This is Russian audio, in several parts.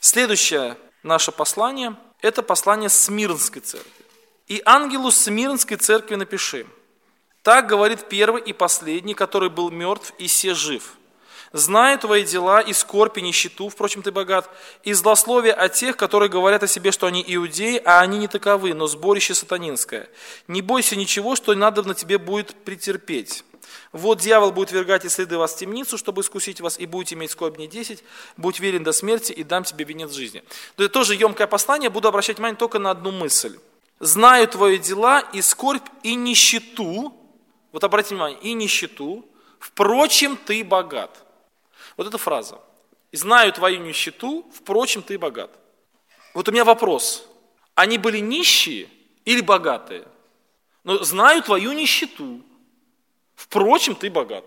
Следующее наше послание – это послание Смирнской церкви. «И ангелу Смирнской церкви напиши: так говорит первый и последний, который был мертв и се жив. Знаю твои дела и скорбь и нищету, впрочем, ты богат, и злословие о тех, которые говорят о себе, что они иудеи, а они не таковы, но сборище сатанинское. Не бойся ничего, что надобно тебе будет претерпеть. Вот дьявол будет вергать и следы вас в темницу, чтобы искусить вас, и будете иметь скорбь дней 10, будь верен до смерти, и дам тебе венец жизни». Это тоже емкое послание, буду обращать внимание только на одну мысль. «Знаю твои дела и скорбь и нищету», вот обратите внимание, и нищету, впрочем, ты богат. Вот эта фраза. «Знаю твою нищету, впрочем, ты богат». Вот у меня вопрос. Они были нищие или богатые? Но знаю твою нищету, впрочем, ты богат.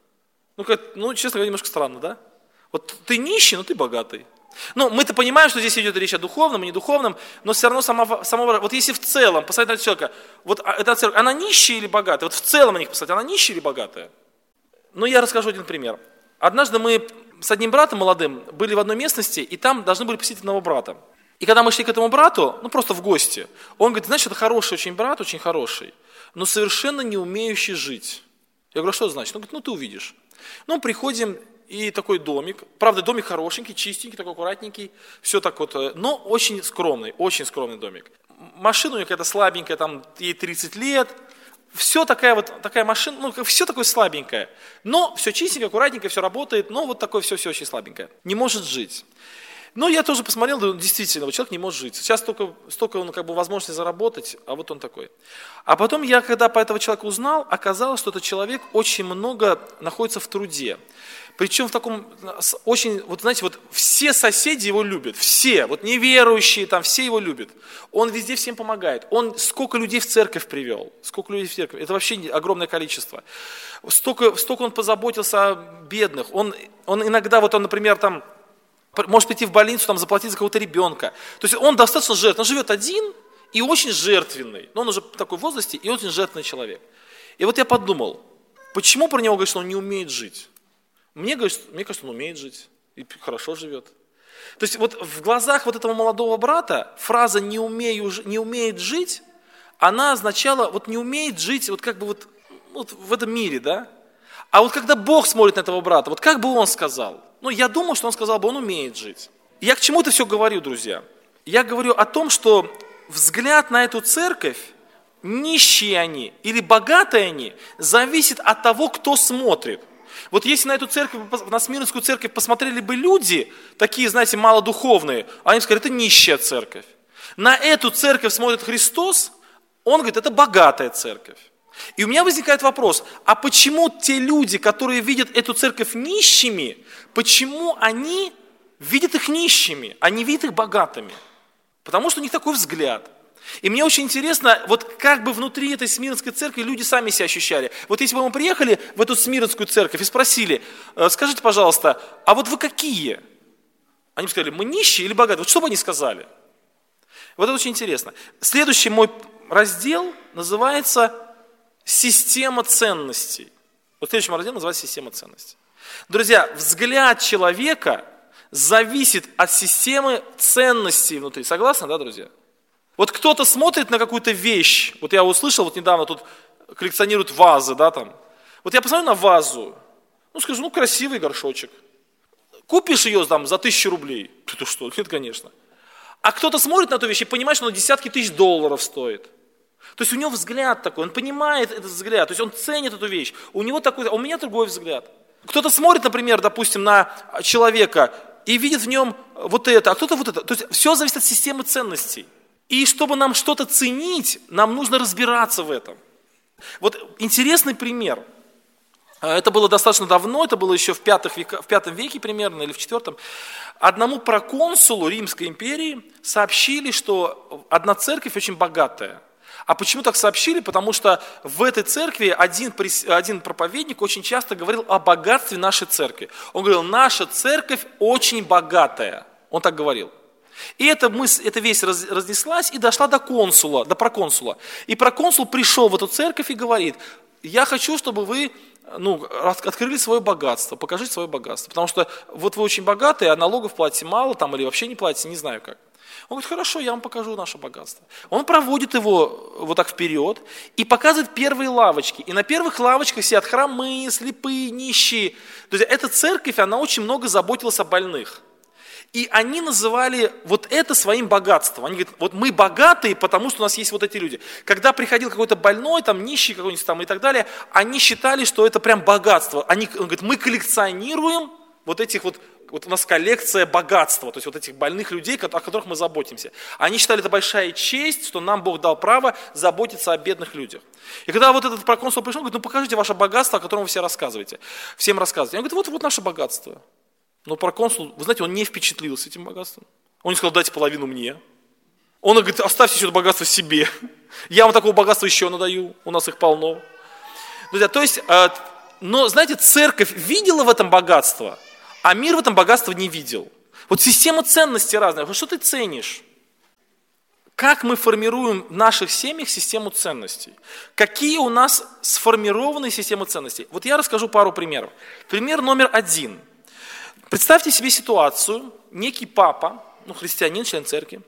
Честно говоря, немножко странно, да? Вот ты нищий, но ты богатый. Мы-то понимаем, что здесь идет речь о духовном и недуховном, но все равно вот если в целом посмотреть на этого человека, вот эта церковь, она нищая или богатая? Вот в целом на них посмотреть, она нищая или богатая? Я расскажу один пример. Однажды мы с одним братом молодым были в одной местности, и там должны были посетить одного брата. И когда мы шли к этому брату, просто в гости, он говорит: знаешь, это хороший очень брат, очень хороший, но совершенно не умеющий жить. Я говорю: а что это значит? Он говорит: ты увидишь. Приходим, и такой домик, правда, домик хорошенький, чистенький, такой аккуратненький, все так вот, но очень скромный домик. Машина у нее какая-то слабенькая, там ей 30 лет, все такая машина, все такое слабенькое, но все чистенькое, аккуратненькое, все работает, но вот такое все очень слабенькое, не может жить. Я тоже посмотрел, действительно, человек не может жить. Сейчас столько он возможности заработать, а вот он такой. А потом я, когда по этого человека узнал, оказалось, что этот человек очень много находится в труде. Причем в таком очень, все соседи его любят, все, неверующие там, все его любят. Он везде всем помогает. Он сколько людей в церковь привел, это вообще огромное количество. Столько он позаботился о бедных. Он иногда, например, там, может прийти в больницу, там, заплатить за какого-то ребенка. То есть он достаточно жертвенный, он живет один и очень жертвенный. Но он уже в такой возрасте и очень жертвенный человек. И я подумал, почему про него говорят, что он не умеет жить? Мне кажется, он умеет жить и хорошо живет. То есть в глазах этого молодого брата фраза «не умеет жить», она означала не умеет жить в этом мире, да? А когда Бог смотрит на этого брата, как бы он сказал? Я думал, что он сказал бы, он умеет жить. Я к чему это все говорю, друзья? Я говорю о том, что взгляд на эту церковь, нищие они или богатые они, зависит от того, кто смотрит. Если на эту церковь, на Смирнскую церковь посмотрели бы люди, такие, знаете, малодуховные, они бы сказали: это нищая церковь. На эту церковь смотрит Христос, он говорит: это богатая церковь. И у меня возникает вопрос, а почему те люди, которые видят эту церковь нищими, почему они видят их нищими, а не видят их богатыми? Потому что у них такой взгляд. И мне очень интересно, как бы внутри этой Смирнской церкви люди сами себя ощущали. Если бы мы приехали в эту Смирнскую церковь и спросили: скажите, пожалуйста, а вы какие? Они бы сказали: мы нищие или богатые? Что бы они сказали? Это очень интересно. Следующий мой раздел называется «Система ценностей». Следующий раздел называется «Система ценностей». Друзья, взгляд человека зависит от системы ценностей внутри. Согласны, да, друзья? Кто-то смотрит на какую-то вещь. Я услышал, недавно тут коллекционируют вазы, да, там. Я посмотрю на вазу, скажу: красивый горшочек. Купишь ее там за 1000 рублей? Ты что? Нет, конечно. А кто-то смотрит на эту вещь и понимает, что она десятки тысяч долларов стоит. То есть у него взгляд такой, он понимает этот взгляд, то есть он ценит эту вещь. У него такой, а у меня другой взгляд. Кто-то смотрит, например, допустим, на человека и видит в нем это, а кто-то это. То есть все зависит от системы ценностей. И чтобы нам что-то ценить, нам нужно разбираться в этом. Интересный пример. Это было достаточно давно, это было еще в V веке примерно, или в IV. Одному проконсулу Римской империи сообщили, что одна церковь очень богатая. А почему так сообщили? Потому что в этой церкви один проповедник очень часто говорил о богатстве нашей церкви. Он говорил: наша церковь очень богатая. Он так говорил. И эта весть разнеслась и дошла до проконсула. И проконсул пришел в эту церковь и говорит: я хочу, чтобы вы открыли свое богатство, покажите свое богатство. Потому что вот вы очень богатые, а налогов платите мало там, или вообще не платите, не знаю как. Он говорит, хорошо, я вам покажу наше богатство. Он проводит его вот так вперед и показывает первые лавочки. И на первых лавочках сидят хромые, слепые, нищие. То есть эта церковь, она очень много заботилась о больных. И они называли вот это своим богатством. Они говорят, вот мы богатые, потому что у нас есть вот эти люди. Когда приходил какой-то больной, там, нищий какой-нибудь там и так далее, они считали, что это прям богатство. Они говорят, мы коллекционируем вот этих вот у нас коллекция богатства, то есть вот этих больных людей, о которых мы заботимся. Они считали это большая честь, что нам Бог дал право заботиться о бедных людях. И когда вот этот проконсул пришел, он говорит, покажите ваше богатство, о котором вы всем рассказываете. Он говорит, вот наше богатство. Но проконсул, вы знаете, он не впечатлился этим богатством. Он не сказал, дайте половину мне. Он говорит, оставьте все это богатство себе. Я вам такого богатства еще надаю, у нас их полно. Друзья, то есть, но знаете, церковь видела в этом богатство, а мир в этом богатство не видел. Вот система ценностей разная. Что ты ценишь? Как мы формируем в наших семьях систему ценностей? Какие у нас сформированные системы ценностей? Вот я расскажу пару примеров. Пример номер 1. Представьте себе ситуацию, некий папа, христианин, член церкви,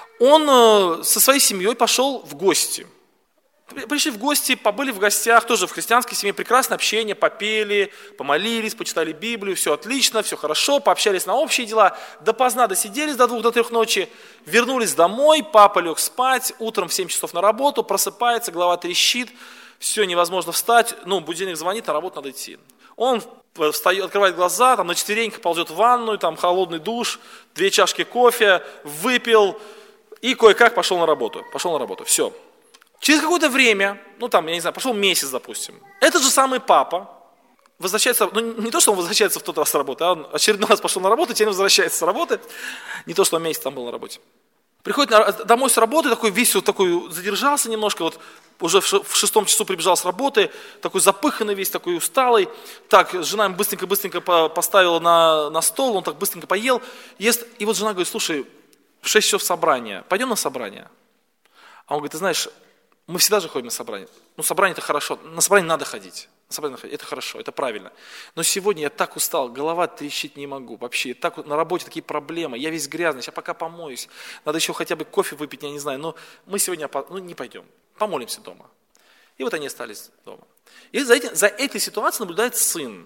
он со своей семьей пошел в гости. Пришли в гости, побыли в гостях, тоже в христианской семье, прекрасное общение, попели, помолились, почитали Библию, все отлично, все хорошо, пообщались на общие дела, допоздна досиделись до 2, до 3 ночи, вернулись домой, папа лег спать, утром в 7 часов на работу, просыпается, голова трещит, все, невозможно встать, будильник звонит, на работу надо идти. Он встает, открывает глаза, там на четвереньках ползет в ванную, там холодный душ, 2 чашки кофе, выпил и кое-как пошел на работу, все. Через какое-то время, прошел месяц, допустим, этот же самый папа возвращается, не то, что он возвращается в тот раз с работы, а он очередной раз пошел на работу, теперь возвращается с работы, не то, что он месяц там был на работе. Приходит домой с работы, такой весь такой задержался немножко, уже в 6 часу прибежал с работы, такой запыханный весь, такой усталый. Так, жена ему быстренько поставила на стол, он так быстренько поел, ест. И вот жена говорит, слушай, в 6 часов собрание, пойдем на собрание? А он говорит, ты знаешь, мы всегда же ходим на собрание. Собрание это хорошо, на собрание надо ходить. Это хорошо, это правильно. Но сегодня я так устал, голова трещить не могу вообще. На работе такие проблемы, я весь грязный, сейчас пока помоюсь. Надо еще хотя бы кофе выпить, я не знаю. Но мы сегодня не пойдем, помолимся дома. И вот они остались дома. И за этой ситуацией наблюдает сын.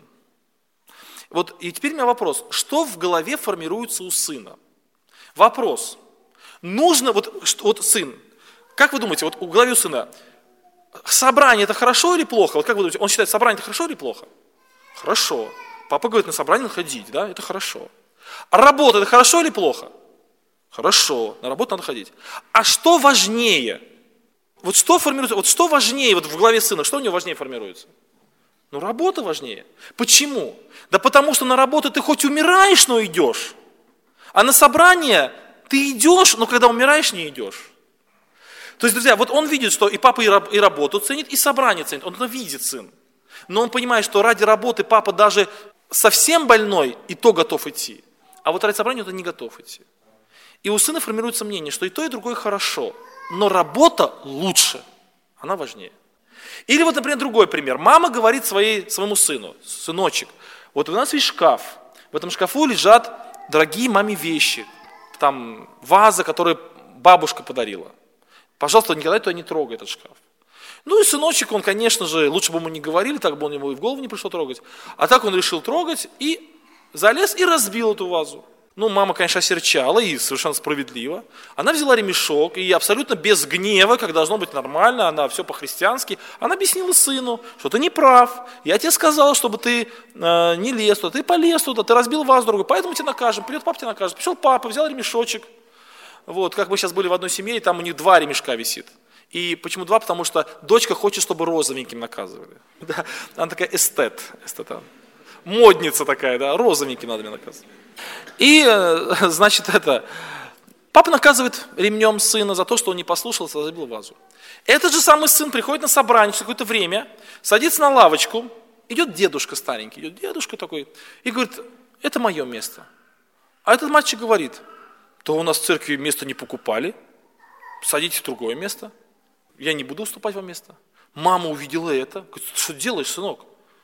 И теперь у меня вопрос, что в голове формируется у сына? Вопрос. Нужно, сын, как вы думаете, в голове у сына, собрание это хорошо или плохо? Как вы думаете, он считает, собрание это хорошо или плохо? Хорошо. Папа говорит, на собрание надо ходить, да, это хорошо. А работа это хорошо или плохо? Хорошо, на работу надо ходить. А что важнее? Что формируется, что важнее в голове сына, что у него важнее формируется? Работа важнее. Почему? Да потому что на работу ты хоть умираешь, но идешь. А на собрание ты идешь, но когда умираешь, не идешь. То есть, друзья, он видит, что и папа и работу ценит, и собрание ценит. Он это видит, сын. Но он понимает, что ради работы папа даже совсем больной, и то готов идти. А ради собрания он не готов идти. И у сына формируется мнение, что и то, и другое хорошо. Но работа лучше. Она важнее. Или например, другой пример. Мама говорит своему сыну, сыночек, у нас есть шкаф. В этом шкафу лежат дорогие маме вещи. Там ваза, которую бабушка подарила. Пожалуйста, никогда туда не трогай этот шкаф. И сыночек, он, конечно же, лучше бы ему не говорили, так бы он ему и в голову не пришло трогать. А так он решил трогать и залез и разбил эту вазу. Мама, конечно, осерчала и совершенно справедливо. Она взяла ремешок и абсолютно без гнева, как должно быть нормально, она все по-христиански, она объяснила сыну, что ты не прав. Я тебе сказала, чтобы ты не лез туда, ты полез туда, ты разбил вазу другую, поэтому тебя накажем. Придет папа, тебя накажет. Пришел папа, взял ремешочек. Как мы сейчас были в одной семье, и там у них 2 ремешка висит. И почему 2? Потому что дочка хочет, чтобы розовеньким наказывали. Да? Она такая эстет, модница такая, да, розовеньким надо меня наказывать. И, папа наказывает ремнем сына за то, что он не послушался, забил вазу. Этот же самый сын приходит на собрание через какое-то время, садится на лавочку, идет дедушка старенький, такой, и говорит, это мое место. А этот мальчик говорит, то у нас в церкви место не покупали, садитесь в другое место, я не буду уступать вам место. Мама увидела это, говорит, что делаешь, сынок?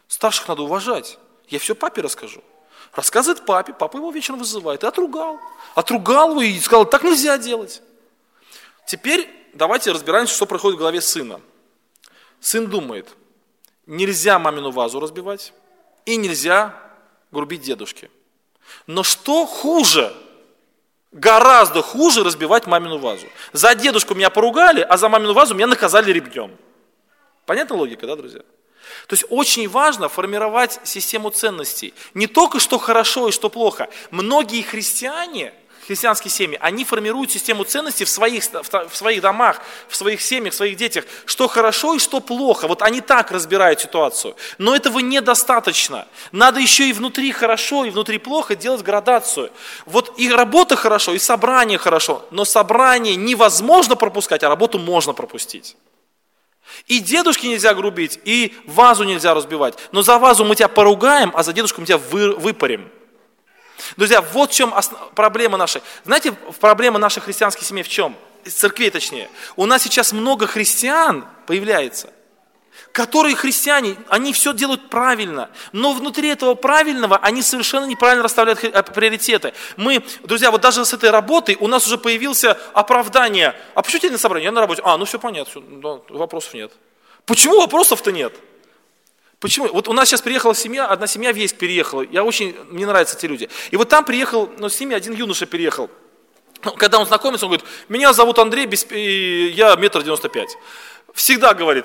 Старших надо уважать. Я все папе расскажу. Рассказывает папе, папа его вечером вызывает и отругал. Отругал его и сказал, так нельзя делать. Теперь давайте разбираемся, что происходит в голове сына. Сын думает, нельзя мамину вазу разбивать и нельзя грубить дедушке. Но что хуже? Гораздо хуже разбивать мамину вазу. За дедушку меня поругали, а за мамину вазу меня наказали ремнем. Понятна логика, да, друзья? То есть очень важно формировать систему ценностей. Не только что хорошо и что плохо. Многие христиане, христианские семьи, они формируют систему ценностей в своих домах, в своих семьях, в своих детях. Что хорошо и что плохо. Вот они так разбирают ситуацию. Но этого недостаточно. Надо еще и внутри хорошо, и внутри плохо делать градацию. Вот и работа хорошо, и собрание хорошо. Но собрание невозможно пропускать, а работу можно пропустить. И дедушке нельзя грубить, и вазу нельзя разбивать. Но за вазу мы тебя поругаем, а за дедушку мы тебя выпарим. Друзья, вот в чем проблема наша. Знаете, проблема наших христианских семей в чем? Церквей точнее. У нас сейчас много христиан появляется, которые христиане, они все делают правильно, но внутри этого правильного они совершенно неправильно расставляют приоритеты. Мы, друзья, вот даже с этой работой у нас уже появилось оправдание. А почему тебе на собрании? Я на работе. Ну все понятно, все, да, вопросов нет. Почему вопросов-то нет? Почему? Вот у нас сейчас приехала семья, одна семья в Ейск переехала. Мне нравятся эти люди. И вот там приехал, с ними один юноша переехал. Когда он знакомится, он говорит, меня зовут Андрей, я 1,95 м. Всегда говорит,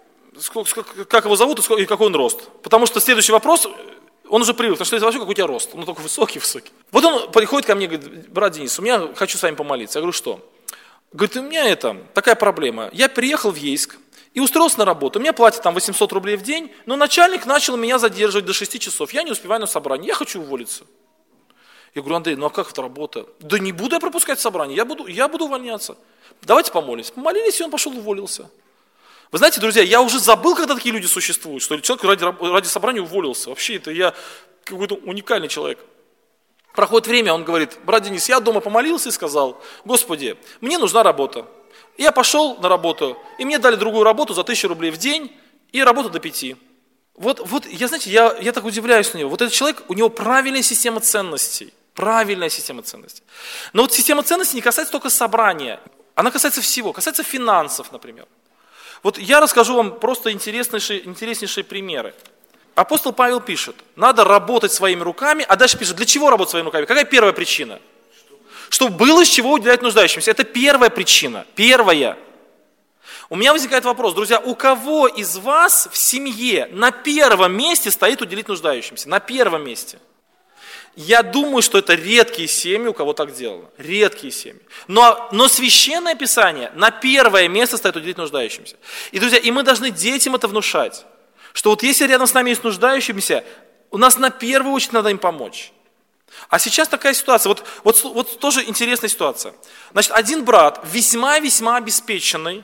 как его зовут и какой он рост. Потому что следующий вопрос, он уже привык, потому что это вообще какой у тебя рост. Он такой высокий. Вот он приходит ко мне и говорит, брат Денис, хочу с вами помолиться. Я говорю, что? Говорит, у меня такая проблема. Я приехал в Ейск и устроился на работу. Мне платят там 800 рублей в день, но начальник начал меня задерживать до 6 часов. Я не успеваю на собрание, я хочу уволиться. Я говорю, Андрей, а как это работа? Да не буду я пропускать собрание, я буду увольняться. Давайте помолимся. Помолились, и он пошел уволился. Вы знаете, друзья, я уже забыл, когда такие люди существуют, что человек ради собрания уволился. Вообще, это я какой-то уникальный человек. Проходит время, он говорит, брат Денис, я дома помолился и сказал, Господи, мне нужна работа. Я пошел на работу, и мне дали другую работу за 1000 рублей в день, и работу до 5. Вот я так удивляюсь на него. Вот этот человек, у него правильная система ценностей. Правильная система ценностей. Но вот система ценностей не касается только собрания. Она касается всего, касается финансов, например. Вот я расскажу вам просто интереснейшие примеры. Апостол Павел пишет, надо работать своими руками, а дальше пишет, для чего работать своими руками? Какая первая причина? Чтобы было из чего уделять нуждающимся. Это первая причина. Первая. У меня возникает вопрос, друзья, у кого из вас в семье на первом месте стоит уделить нуждающимся? На первом месте. Я думаю, что это редкие семьи, у кого так делано. Редкие семьи. Но Священное Писание на первое место стоит уделить нуждающимся. И, друзья, и мы должны детям это внушать. Что вот если рядом с нами есть нуждающимся, у нас на первую очередь надо им помочь. А сейчас такая ситуация, вот тоже интересная ситуация. Значит, один брат, весьма-весьма обеспеченный,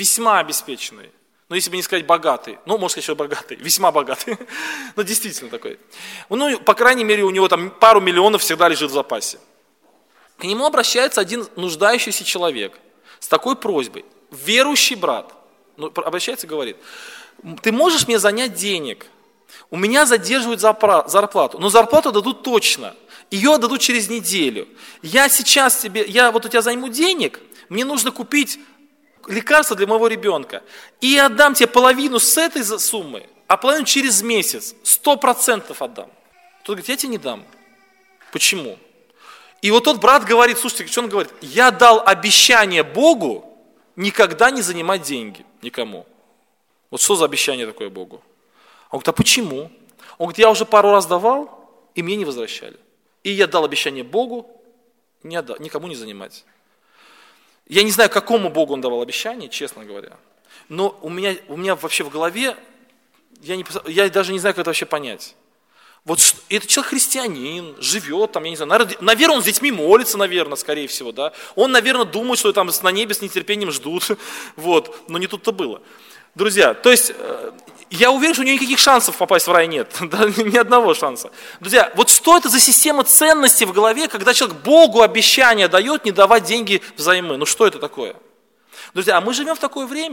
ну, если бы не сказать богатый, можно сказать, что богатый, весьма богатый, но действительно такой. По крайней мере, у него там пару миллионов всегда лежит в запасе. К нему обращается один нуждающийся человек с такой просьбой. Верующий брат обращается и говорит, ты можешь мне занять денег? У меня задерживают зарплату, но зарплату дадут точно. Ее дадут через неделю. Я у тебя займу денег, мне нужно купить лекарство для моего ребенка. И я отдам тебе половину с этой суммы, а половину через месяц. 100% отдам. Тот говорит, я тебе не дам. Почему? И вот тот брат говорит, слушайте, что он говорит? Я дал обещание Богу никогда не занимать деньги никому. Вот что за обещание такое Богу? Он говорит, а почему? Он говорит, я уже пару раз давал, и мне не возвращали. И я дал обещание Богу никому не занимать. Я не знаю, какому Богу он давал обещание, честно говоря. Но у меня вообще в голове, я даже не знаю, как это вообще понять. Вот этот человек христианин, живет там, я не знаю, наверное, он с детьми молится, наверное, скорее всего, да. Он, наверное, думает, что там на небе с нетерпением ждут, но не тут-то было. Друзья, то есть, я уверен, что у него никаких шансов попасть в рай нет, да, ни одного шанса. Друзья, вот что это за система ценностей в голове, когда человек Богу обещание дает не давать деньги взаймы? Что это такое? Друзья, а мы живем в такое время,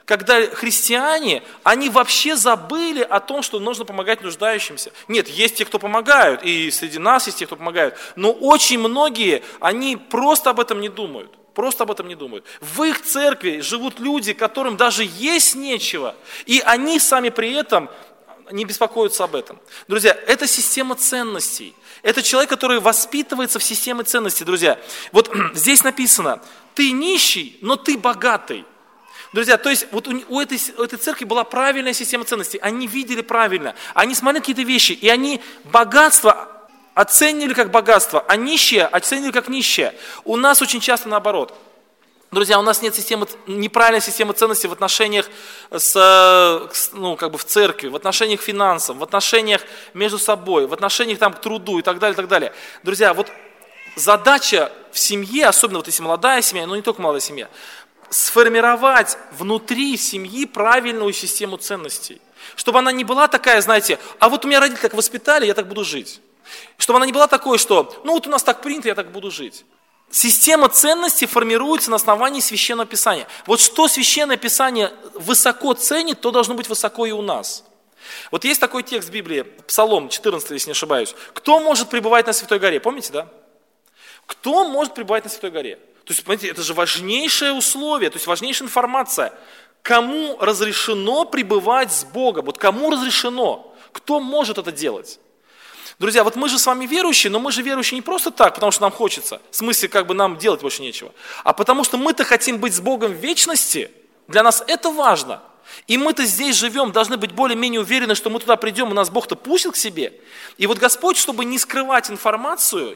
когда христиане, они вообще забыли о том, что нужно помогать нуждающимся. Нет, есть те, кто помогают, и среди нас есть те, кто помогают, но очень многие, они просто об этом не думают. Просто об этом не думают. В их церкви живут люди, которым даже есть нечего, и они сами при этом не беспокоятся об этом. Друзья, это система ценностей. Это человек, который воспитывается в системе ценностей, друзья. Вот здесь написано, ты нищий, но ты богатый. Друзья, то есть вот у этой церкви была правильная система ценностей. Они видели правильно, они смотрели какие-то вещи, и они богатство оценивали как богатство, а нищие оценивали как нищие. У нас очень часто наоборот. Друзья, у нас нет неправильной системы ценностей в отношениях в церкви, в отношениях к финансам, в отношениях между собой, в отношениях к труду и так далее, и так далее. Друзья, вот задача в семье, особенно вот если молодая семья, но не только молодая семья, сформировать внутри семьи правильную систему ценностей. Чтобы она не была такая, знаете, а вот у меня родители так воспитали, я так буду жить. Чтобы она не была такой, что, ну вот у нас так принято, я так буду жить. Система ценностей формируется на основании Священного Писания. Вот что Священное Писание высоко ценит, то должно быть высоко и у нас. Вот есть такой текст в Библии, Псалом 14, если не ошибаюсь. Кто может пребывать на Святой горе? Помните, да? Кто может пребывать на Святой горе? То есть, понимаете, это же важнейшее условие, то есть важнейшая информация. Кому разрешено пребывать с Богом? Вот кому разрешено? Кто может это делать? Друзья, вот мы же с вами верующие, но мы же верующие не просто так, потому что нам хочется. В смысле, нам делать больше нечего. А потому что мы-то хотим быть с Богом в вечности. Для нас это важно. И мы-то здесь живем, должны быть более-менее уверены, что мы туда придем, и нас Бог-то пустит к себе. И вот Господь, чтобы не скрывать информацию,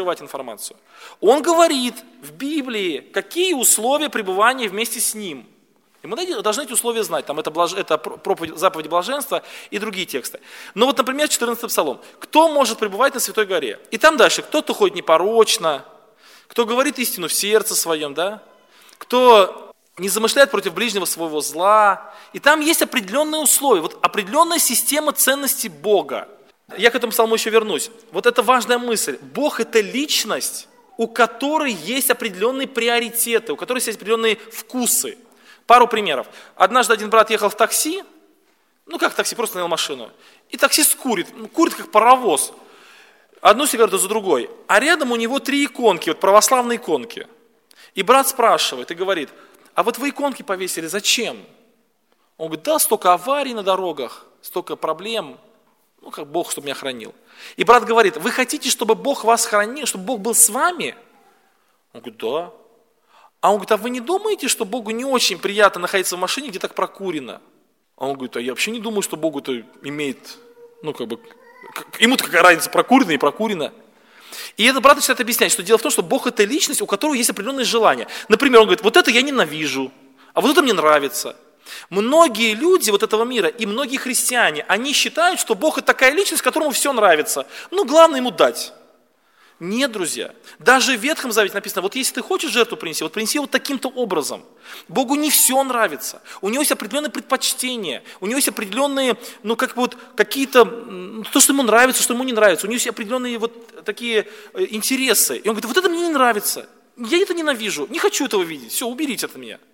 Он говорит в Библии, какие условия пребывания вместе с Ним. И мы должны эти условия знать, там это заповедь блаженства и другие тексты. Но вот, например, 14 Псалом. Кто может пребывать на Святой горе? И там дальше, кто-то ходит непорочно, кто говорит истину в сердце своем, да? Кто не замышляет против ближнего своего зла. И там есть определенные условия, вот определенная система ценностей Бога. Я к этому псалму еще вернусь. Вот это важная мысль. Бог – это личность, у которой есть определенные приоритеты, у которой есть определенные вкусы. Пару примеров. Однажды один брат ехал в такси, как такси, просто нанял машину, и таксист курит как паровоз, одну сигарету за другой, а рядом у него 3 иконки, вот православные иконки. И брат спрашивает и говорит, а вот вы иконки повесили зачем? Он говорит, да, столько аварий на дорогах, столько проблем, как Бог, чтобы меня хранил. И брат говорит, вы хотите, чтобы Бог вас хранил, чтобы Бог был с вами? Он говорит, да. А он говорит, а вы не думаете, что Богу не очень приятно находиться в машине, где так прокурено? А он говорит, а я вообще не думаю, что Богу-то имеет, ему-то какая разница, прокурено и прокурено. И этот брат начинает объяснять, что дело в том, что Бог – это личность, у которой есть определенные желания. Например, он говорит, вот это я ненавижу, а вот это мне нравится. Многие люди вот этого мира и многие христиане, они считают, что Бог – это такая личность, которому все нравится. Главное ему дать. Нет, друзья, даже в Ветхом Завете написано, вот если ты хочешь жертву принеси, вот принеси вот таким-то образом. Богу не все нравится, у него есть определенные предпочтения, у него есть определенные, какие-то, то, что ему нравится, что ему не нравится, у него есть определенные вот такие интересы. И он говорит, вот это мне не нравится, я это ненавижу, не хочу этого видеть, все, уберите от меня.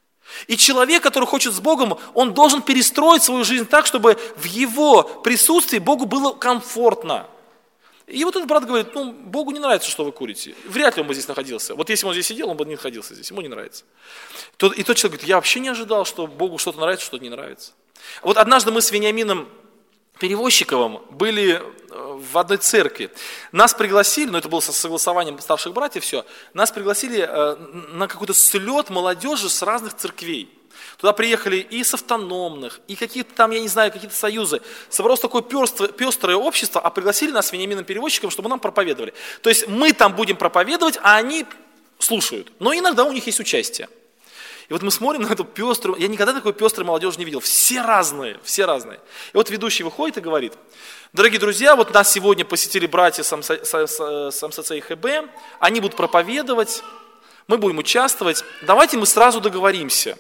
И человек, который хочет с Богом, он должен перестроить свою жизнь так, чтобы в его присутствии Богу было комфортно. И вот этот брат говорит, Богу не нравится, что вы курите. Вряд ли он бы здесь находился. Вот если бы он здесь сидел, он бы не находился здесь, ему не нравится. И тот человек говорит, я вообще не ожидал, что Богу что-то нравится, что-то не нравится. Вот однажды мы с Вениамином Перевозчиковым были в одной церкви. Нас пригласили, это было со согласованием старших братьев, все, нас пригласили на какой-то слет молодежи с разных церквей. Туда приехали и с автономных, и какие-то там, я не знаю, какие-то союзы. Собралось такое пестрое общество, а пригласили нас с Вениамином Перевозчиком, чтобы нам проповедовали. То есть мы там будем проповедовать, а они слушают. Но иногда у них есть участие. И вот мы смотрим на эту пеструю, я никогда такой пестрой молодежи не видел. Все разные, все разные. И вот ведущий выходит и говорит, дорогие друзья, вот нас сегодня посетили братья с МСЦ и ХБ, они будут проповедовать, мы будем участвовать. Давайте мы сразу договоримся,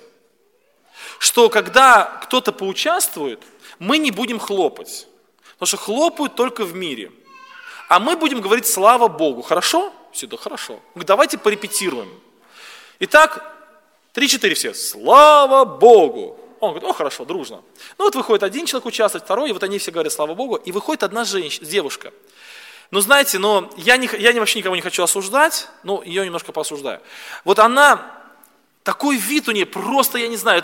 что когда кто-то поучаствует, мы не будем хлопать. Потому что хлопают только в мире. А мы будем говорить слава Богу. Хорошо? Все, да хорошо. Давайте порепетируем. Итак, 3-4 все, слава Богу. Он говорит, хорошо, дружно. Ну вот выходит один человек участвовать, второй, и вот они все говорят, слава Богу, и выходит одна девушка. Ну знаете, я вообще никого не хочу осуждать, но ее немножко поосуждаю. Вот она, такой вид у нее, просто, я не знаю,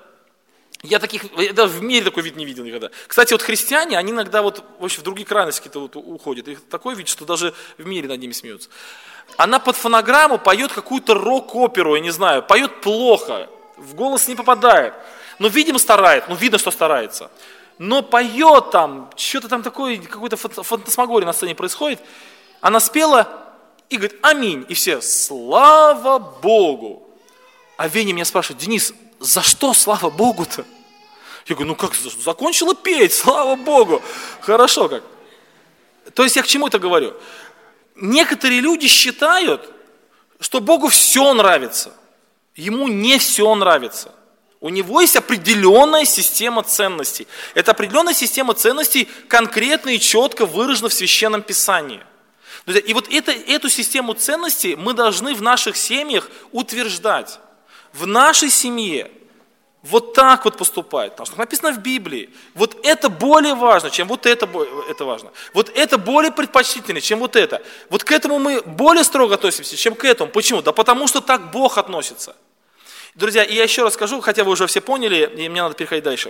я в мире такой вид не видел никогда. Кстати, вот христиане, они иногда вообще в другие крайности какие-то уходят. Их такой вид, что даже в мире над ними смеются. Она под фонограмму поет какую-то рок-оперу, я не знаю, поет плохо, в голос не попадает. Но, видимо, видно, что старается. Но поет там, что-то там такое, какой-то фантасмагория на сцене происходит. Она спела и говорит, аминь. И все, слава Богу. А Веня меня спрашивает, Денис, за что слава Богу-то? Я говорю, как, закончила петь, слава Богу. Хорошо как. То есть я к чему это говорю? Некоторые люди считают, что Богу все нравится. Ему не все нравится. У него есть определенная система ценностей. Эта определенная система ценностей конкретно и четко выражена в Священном Писании. Друзья, и вот эту систему ценностей мы должны в наших семьях утверждать. В нашей семье вот так вот поступать, потому что написано в Библии. Вот это более важно, чем вот это важно. Вот это более предпочтительно, чем вот это. Вот к этому мы более строго относимся, чем к этому. Почему? Да потому что так Бог относится. Друзья, и я еще раз скажу, хотя вы уже все поняли, и мне надо переходить дальше.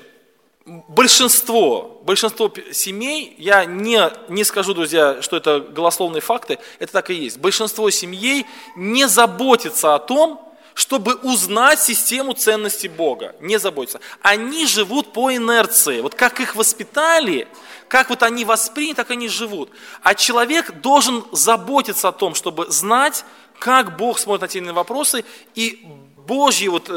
Большинство семей, я не скажу, друзья, что это голословные факты, это так и есть. Большинство семей не заботится о том, чтобы узнать систему ценностей Бога. Не заботятся. Они живут по инерции. Вот как их воспитали, как вот они восприняли, так они живут. А человек должен заботиться о том, чтобы знать, как Бог смотрит на те или иные вопросы, и Божью вот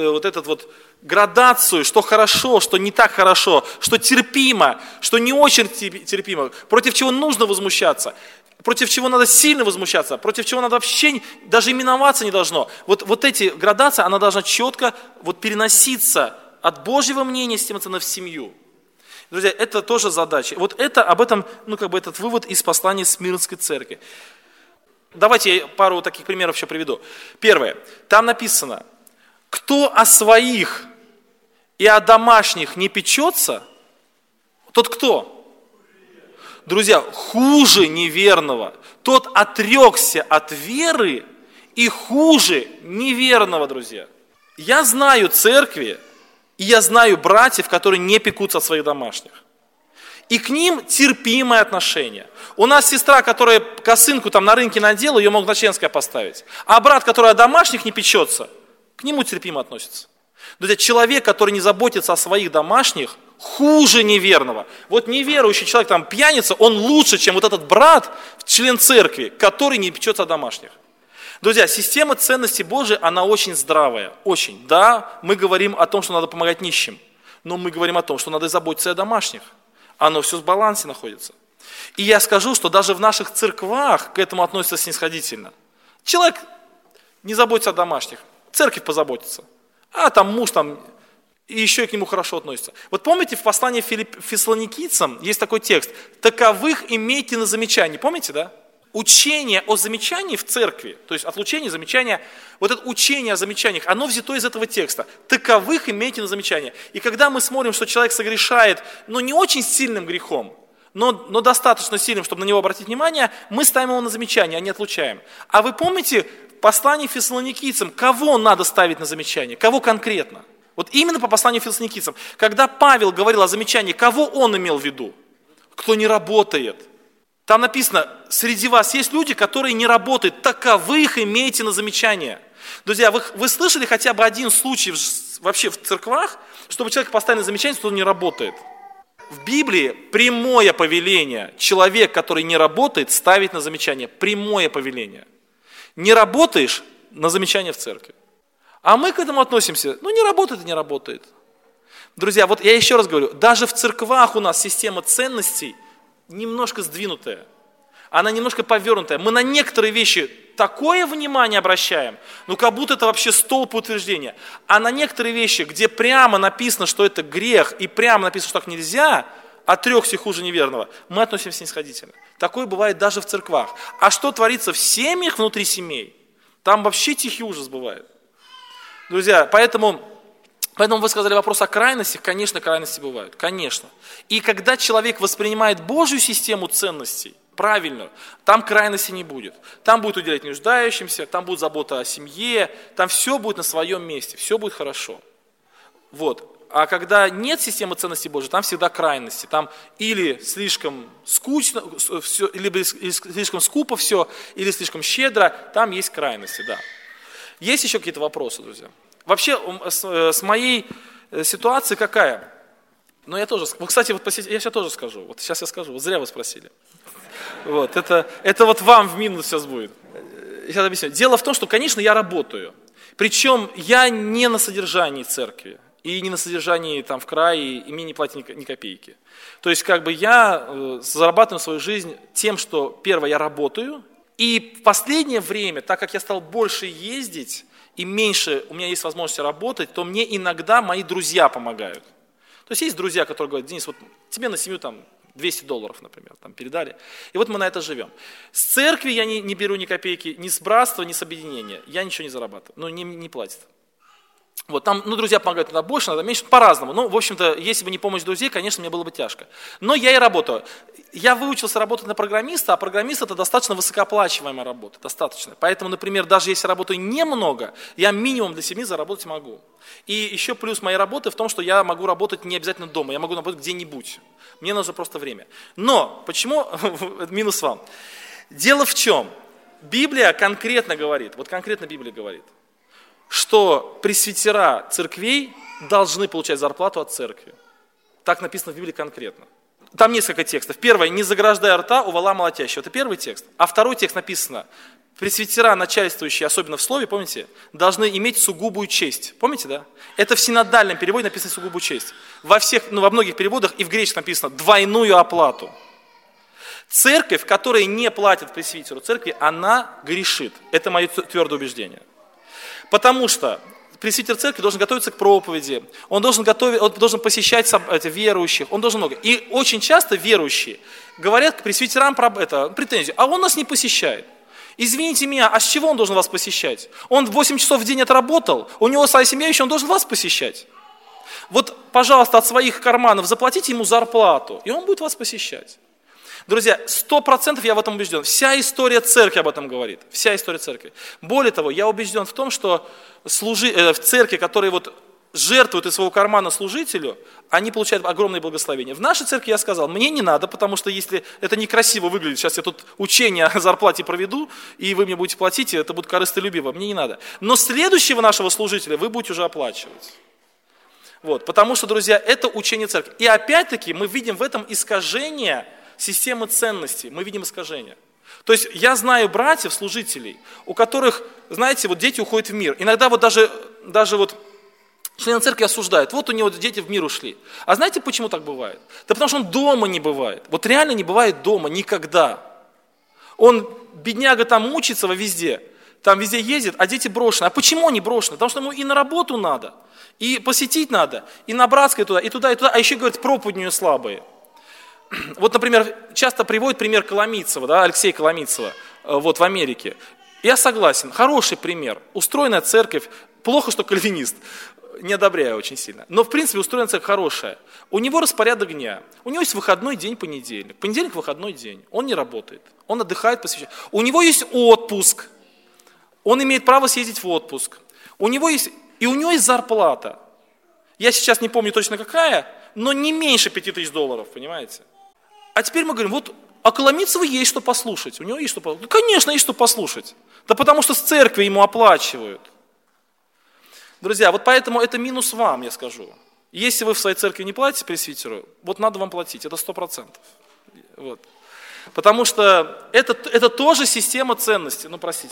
градацию, что хорошо, что не так хорошо, что терпимо, что не очень терпимо, против чего нужно возмущаться, против чего надо сильно возмущаться, против чего надо вообще даже именоваться не должно. Вот эти градации, она должна четко переноситься от Божьего мнения системы ценностей в семью. Друзья, это тоже задача. Об этом, этот вывод из послания Смирнской церкви. Давайте я пару таких примеров еще приведу. Первое. Там написано, кто о своих и о домашних не печется, тот кто? Друзья, хуже неверного. Тот отрекся от веры и хуже неверного, друзья. Я знаю церкви, и я знаю братьев, которые не пекутся о своих домашних. И к ним терпимое отношение. У нас сестра, которая косынку там на рынке надела, ее могут на членское поставить. А брат, который о домашних не печется, к нему терпимо относится. Друзья, человек, который не заботится о своих домашних, хуже неверного. Вот неверующий человек, там пьяница, он лучше, чем вот этот брат, член церкви, который не печется о домашних. Друзья, система ценностей Божьей, она очень здравая, очень. Да, мы говорим о том, что надо помогать нищим, но мы говорим о том, что надо заботиться о домашних. Оно все в балансе находится. И я скажу, что даже в наших церквах к этому относятся снисходительно. Человек не заботится о домашних, церковь позаботится. А там муж и еще и к нему хорошо относится. Вот помните, в послании Фессалоникийцам есть такой текст: «Таковых имейте на замечании». Помните, да? Учение о замечании в церкви, то есть отлучение, замечания, вот это учение о замечаниях, оно взято из этого текста. «Таковых имейте на замечание». И когда мы смотрим, что человек согрешает, не очень сильным грехом, но достаточно сильным, чтобы на него обратить внимание, мы ставим его на замечание, а не отлучаем. А вы помните, в послании Фессалоникийцам, кого надо ставить на замечание? Кого конкретно? Вот именно по посланию Фессалоникийцам. Когда Павел говорил о замечании, кого он имел в виду? Кто не работает. Там написано, среди вас есть люди, которые не работают, таковых имейте на замечание. Друзья, вы слышали хотя бы один случай вообще в церквах, чтобы человек поставил на замечание, что он не работает? В Библии прямое повеление, человек, который не работает, ставить на замечание. Прямое повеление. Не работаешь, на замечание в церкви. А мы к этому относимся, не работает и не работает. Друзья, вот я еще раз говорю, даже в церквах у нас система ценностей немножко сдвинутая. Она немножко повернутая. Мы на некоторые вещи такое внимание обращаем, как будто это вообще столб утверждения. А на некоторые вещи, где прямо написано, что это грех, и прямо написано, что так нельзя, отрекся хуже неверного, мы относимся снисходительно. Такое бывает даже в церквах. А что творится в семьях внутри семей? Там вообще тихий ужас бывает. Друзья, поэтому вы сказали вопрос о крайностях. Конечно, крайности бывают. Конечно. И когда человек воспринимает Божью систему ценностей, правильную, там крайности не будет. Там будет уделять нуждающимся, там будет забота о семье, там все будет на своем месте, все будет хорошо. Вот. А когда нет системы ценностей Божьей, там всегда крайности. Там или слишком скучно, либо слишком скупо все, или слишком щедро, там есть крайности, да. Есть еще какие-то вопросы, друзья? Вообще, с моей ситуацией какая? Но я тоже, кстати, я сейчас тоже скажу. Вот сейчас я скажу, вот зря вы спросили. Вот, это вот вам в минус сейчас будет. Сейчас объясню. Дело в том, что, конечно, я работаю. Причем я не на содержании церкви. И не на содержании там в крае, и мне не платят ни копейки. То есть, я зарабатываю свою жизнь тем, что, первое, я работаю. И в последнее время, так как я стал больше ездить, и меньше у меня есть возможность работать, то мне иногда мои друзья помогают. То есть друзья, которые говорят: Денис, вот тебе на семью там $200, например, там передали. И вот мы на это живем. С церкви я не беру ни копейки, ни с братства, ни с объединения. Я ничего не зарабатываю, не платят. Вот, там, друзья помогают иногда больше, иногда меньше, по-разному. В общем-то, если бы не помощь друзей, конечно, мне было бы тяжко. Но я и работаю. Я выучился работать на программиста, а программист – это достаточно высокооплачиваемая работа, достаточно. Поэтому, например, даже если работаю немного, я минимум для семьи заработать могу. И еще плюс моей работы в том, что я могу работать не обязательно дома, я могу работать где-нибудь. Мне нужно просто время. Но, почему минус вам? Дело в чем? Библия конкретно говорит, Библия говорит, что пресвитера церквей должны получать зарплату от церкви. Так написано в Библии конкретно. Там несколько текстов. Первое: не заграждай рта у вола молотящего. Это первый текст. А второй текст написано: пресвитера, начальствующие, особенно в слове, помните, должны иметь сугубую честь. Помните, да? Это в синодальном переводе написано сугубую честь. Во многих переводах и в греческом написано двойную оплату. Церковь, которая не платит пресвитеру церкви, она грешит. Это мое твердое убеждение. Потому что пресвитер церкви должен готовиться к проповеди, он должен посещать верующих, он должен много. И очень часто верующие говорят к пресвитерам претензию: а он нас не посещает. Извините меня, а с чего он должен вас посещать? Он 8 часов в день отработал, у него своя семья еще, он должен вас посещать. Вот, пожалуйста, от своих карманов заплатите ему зарплату, и он будет вас посещать. Друзья, 100% я в этом убежден. Вся история церкви об этом говорит. Вся история церкви. Более того, я убежден в том, что в церкви, которые жертвуют из своего кармана служителю, они получают огромное благословение. В нашей церкви я сказал: мне не надо, потому что если это некрасиво выглядит, сейчас я тут учение о зарплате проведу, и вы мне будете платить, и это будет корыстолюбиво, мне не надо. Но следующего нашего служителя вы будете уже оплачивать. Вот, потому что, друзья, это учение церкви. И опять-таки мы видим в этом искажение системы ценностей, мы видим искажения. То есть я знаю братьев, служителей, у которых, знаете, дети уходят в мир. Иногда даже члены церкви осуждают: вот у него дети в мир ушли. А знаете, почему так бывает? Да потому что он дома не бывает. Вот реально не бывает дома никогда. Он, бедняга, там учится везде, там везде ездит, а дети брошены. А почему они брошены? Потому что ему и на работу надо, и посетить надо, и на братское туда, и туда, и туда. А еще, говорят, проповеди у него слабые. Вот, например, часто приводит пример Коломийцева, да, Алексея Коломийцева, в Америке. Я согласен, хороший пример. Устроенная церковь, плохо, что кальвинист, не одобряю очень сильно. Но, в принципе, устроенная церковь хорошая. У него распорядок дня. У него есть выходной день понедельник. Понедельник выходной день. Он не работает. Он отдыхает, посвящает. У него есть отпуск. Он имеет право съездить в отпуск. У него есть зарплата. Я сейчас не помню точно какая, но не меньше $5000, понимаете? А теперь мы говорим: вот, а Коломийцеву есть что послушать. У него есть что послушать. Да, конечно, есть что послушать. Да потому что с церкви ему оплачивают. Друзья, вот поэтому это минус вам, я скажу. Если вы в своей церкви не платите пресвитеру, вот надо вам платить, это 100%. Вот. Потому что это тоже система ценностей, простите.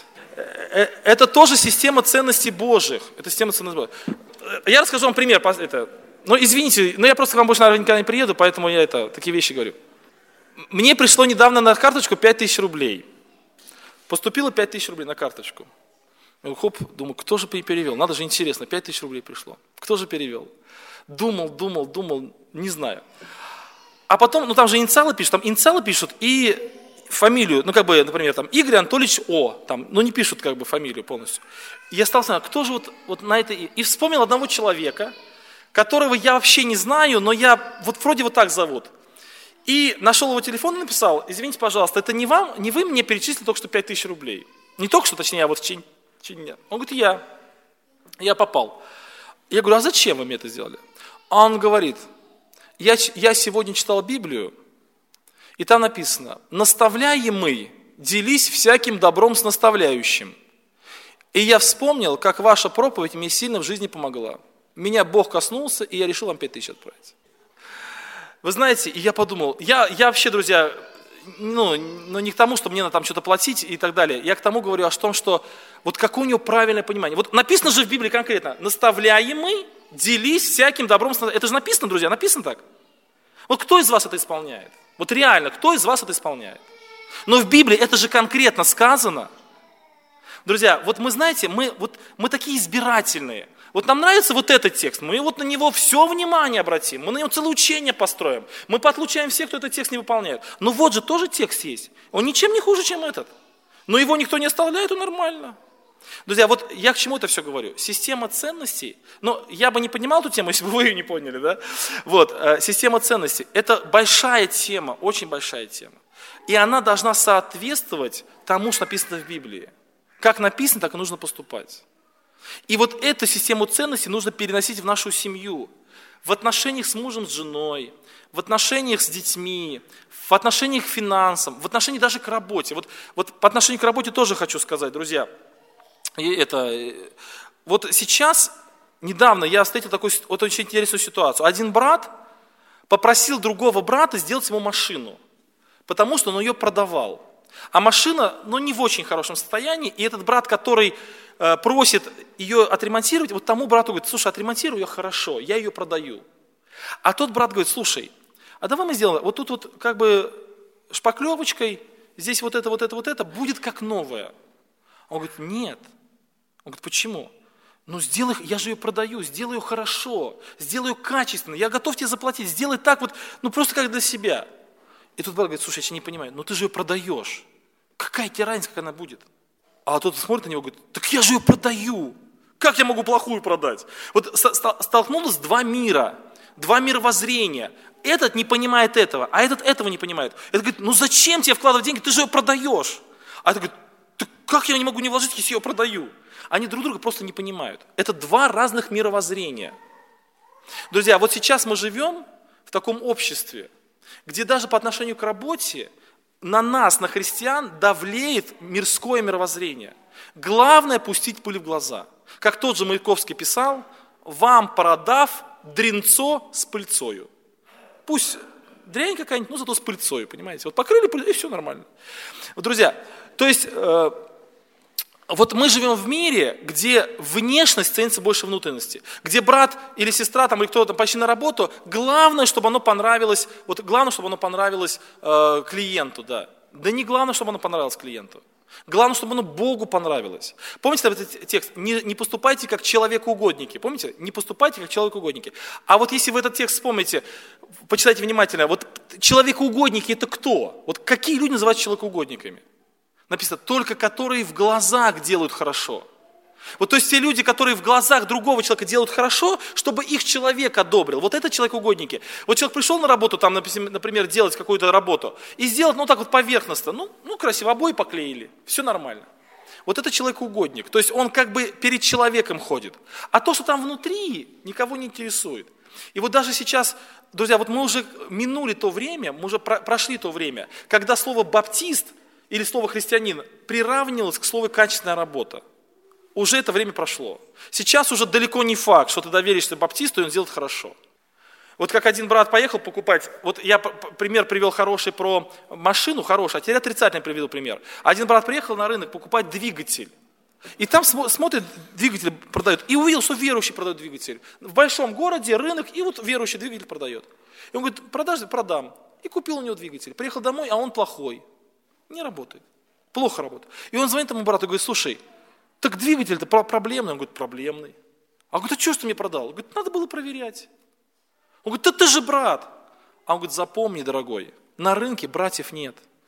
Это тоже система ценностей Божьих. Это система ценностей Божьих. Я расскажу вам пример. Извините, но я просто к вам больше, наверное, никогда не приеду, поэтому я такие вещи говорю. Мне пришло недавно на карточку 5000 рублей. Поступило 5000 рублей на карточку. Я думаю, кто же перевел? Надо же, интересно, 5000 рублей пришло. Кто же перевел? Думал, не знаю. А потом, там же инициалы пишут, и фамилию, например, там, Игорь Анатольевич О, там, не пишут фамилию полностью. И я стал смотреть, кто же вот на это, и вспомнил одного человека, которого я вообще не знаю, но я вроде так зовут. И нашел его телефон и написал: извините, пожалуйста, это не вы мне перечислили только что 5000 рублей. Не только что, точнее, в течение. Он говорит: я попал. Я говорю: а зачем вы мне это сделали? А он говорит: я сегодня читал Библию, и там написано: наставляемый, делись всяким добром с наставляющим. И я вспомнил, как ваша проповедь мне сильно в жизни помогла. Меня Бог коснулся, и я решил вам 5000 отправить. Вы знаете, и я подумал, я вообще, друзья, не к тому, что мне надо там что-то платить и так далее. Я к тому говорю о том, что вот какое у него правильное понимание. Вот написано же в Библии конкретно: наставляемый, делись всяким добром. Это же написано, друзья, написано так. Вот кто из вас это исполняет? Вот реально, кто из вас это исполняет? Но в Библии это же конкретно сказано. Друзья, вот мы, знаете, мы такие избирательные. Вот нам нравится вот этот текст, мы вот на него все внимание обратим, мы на него целое учение построим, мы поотлучаем всех, кто этот текст не выполняет. Но вот же тоже текст есть, он ничем не хуже, чем этот. Но его никто не оставляет, и нормально. Друзья, вот я к чему это все говорю? Система ценностей, я бы не понимал эту тему, если бы вы ее не поняли, да? Вот, система ценностей, это большая тема, очень большая тема. И она должна соответствовать тому, что написано в Библии. Как написано, так и нужно поступать. И вот эту систему ценностей нужно переносить в нашу семью, в отношениях с мужем, с женой, в отношениях с детьми, в отношениях к финансам, в отношении даже к работе. Вот по отношению к работе тоже хочу сказать, друзья. Вот сейчас, недавно я встретил такую очень интересную ситуацию. Один брат попросил другого брата сделать ему машину, потому что он ее продавал. А машина, не в очень хорошем состоянии, и этот брат, который просит ее отремонтировать, вот тому брату говорит: слушай, отремонтируй ее хорошо, я ее продаю. А тот брат говорит: слушай, а давай мы сделаем, вот тут шпаклевочкой, здесь вот это будет как новое. Он говорит: нет. Он говорит: почему? Сделай, я же ее продаю, сделай ее хорошо, сделай ее качественно, я готов тебе заплатить, сделай так просто как для себя. И тут брат говорит: слушай, я тебя не понимаю, ты же ее продаешь, какая тебе разница, как она будет? А тот смотрит на него и говорит: так я же ее продаю, как я могу плохую продать? Вот столкнулось два мира, два мировоззрения. Этот не понимает этого, а этот этого не понимает. Этот говорит: зачем тебе вкладывать деньги, ты же ее продаешь. А этот говорит: так как я не могу не вложить, если я ее продаю? Они друг друга просто не понимают. Это два разных мировоззрения. Друзья, вот сейчас мы живем в таком обществе, где даже по отношению к работе на нас, на христиан, давлеет мирское мировоззрение. Главное — пустить пыль в глаза. Как тот же Маяковский писал: вам продав дренцо с пыльцою. Пусть дрянь какая-нибудь, зато с пыльцою, понимаете? Вот покрыли пыль, и все нормально. Вот, друзья, то есть вот мы живем в мире, где внешность ценится больше внутренности, где брат или сестра или кто-то пошли на работу, главное, чтобы оно понравилось, клиенту, да. Да не главное, чтобы оно понравилось клиенту. Главное, чтобы оно Богу понравилось. Помните этот текст? Не поступайте как человекоугодники. Помните? Не поступайте как человекоугодники. А вот если вы этот текст вспомните, почитайте внимательно, вот человекоугодники — это кто? Вот какие люди называются человекоугодниками? Написано: только которые в глазах делают хорошо. Вот то есть те люди, которые в глазах другого человека делают хорошо, чтобы их человек одобрил. Вот это человекоугодники. Вот человек пришел на работу, например, делать какую-то работу, и сделать поверхностно, красиво, обои поклеили, все нормально. Вот это человекоугодник. То есть он перед человеком ходит. А то, что там внутри, никого не интересует. И вот даже сейчас, друзья, вот мы уже минули то время, мы уже прошли то время, когда слово «баптист» или слово «христианин» приравнивалось к слову «качественная работа». Уже это время прошло. Сейчас уже далеко не факт, что ты доверишься баптисту, и он сделает хорошо. Вот как один брат поехал покупать, вот я пример привел хороший про машину, хороший, а теперь отрицательный приведу пример. Один брат приехал на рынок покупать двигатель. И там смотрит, двигатель продают, и увидел, что верующий продает двигатель. В большом городе рынок, и вот верующий двигатель продает. И он говорит: продашь? Продам. И купил у него двигатель. Приехал домой, а он плохой. Не работает. Плохо работает. И он звонит ему брату и говорит: слушай, так двигатель-то проблемный. Он говорит: проблемный. А он говорит: а что ж ты мне продал? Он говорит: надо было проверять. Он говорит: да ты же брат. А он говорит: запомни, дорогой, на рынке братьев нет.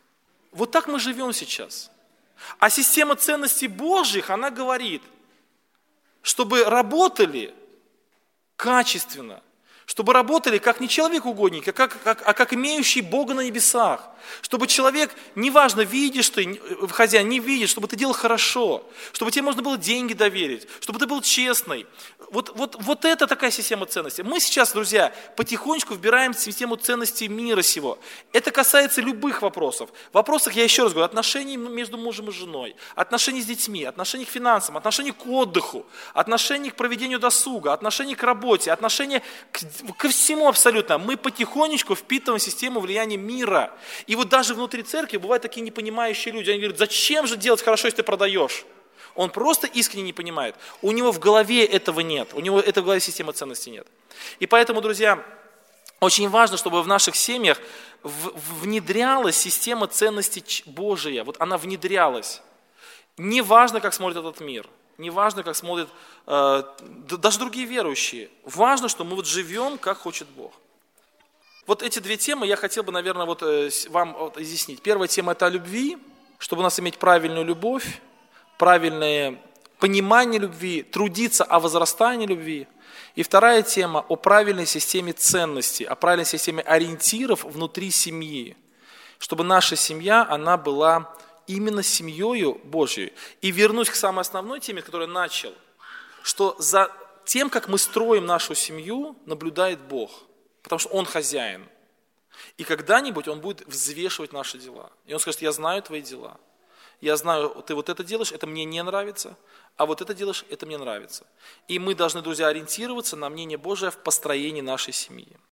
Вот так мы живем сейчас. А система ценностей Божьих, она говорит, чтобы работали качественно, чтобы работали как не человек-угодник, а как имеющий Бога на небесах. Чтобы человек, неважно, видишь ты, хозяин, не видишь, чтобы ты делал хорошо, чтобы тебе можно было деньги доверить, чтобы ты был честный. Вот это такая система ценностей. Мы сейчас, друзья, потихонечку вбираем систему ценностей мира сего. Это касается любых вопросов. В вопросах, я еще раз говорю, отношений между мужем и женой, отношений с детьми, отношений к финансам, отношений к отдыху, отношений к проведению досуга, отношений к работе, отношения ко всему абсолютно. Мы потихонечку впитываем систему влияния мира. И вот даже внутри церкви бывают такие непонимающие люди. Они говорят, зачем же делать хорошо, если ты продаешь? Он просто искренне не понимает. У него в голове этого нет. У него этой в голове системы ценностей нет. И поэтому, друзья, очень важно, чтобы в наших семьях внедрялась система ценностей Божия. Вот она внедрялась. Не важно, как смотрит этот мир. Не важно, как смотрят даже другие верующие. Важно, что мы вот живем, как хочет Бог. Вот эти две темы я хотел бы, наверное, вам изъяснить. Первая тема – это о любви, чтобы у нас иметь правильную любовь, правильное понимание любви, трудиться о возрастании любви. И вторая тема – о правильной системе ценностей, о правильной системе ориентиров внутри семьи, чтобы наша семья, она была именно семьей Божьей. И вернусь к самой основной теме, которую я начал, что за тем, как мы строим нашу семью, наблюдает Бог, потому что Он хозяин. И когда-нибудь Он будет взвешивать наши дела. И Он скажет, я знаю твои дела. Я знаю, ты вот это делаешь, это мне не нравится, а вот это делаешь, это мне нравится. И мы должны, друзья, ориентироваться на мнение Божие в построении нашей семьи.